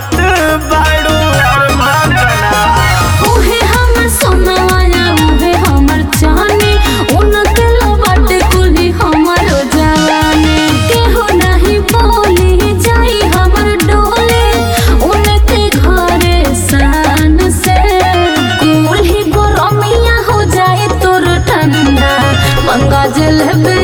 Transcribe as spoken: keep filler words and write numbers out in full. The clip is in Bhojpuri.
आवत बाड़ू अरमान बना। ओहे हमर सोनाया ओहे हमर चांदी उनके लबट कुली हमर जवानी केहू नहीं बोली जाई हमर डोले उनके घरे शान से कुल ही गरमिया हो जाए तोर ठंडा मंगा जलेबी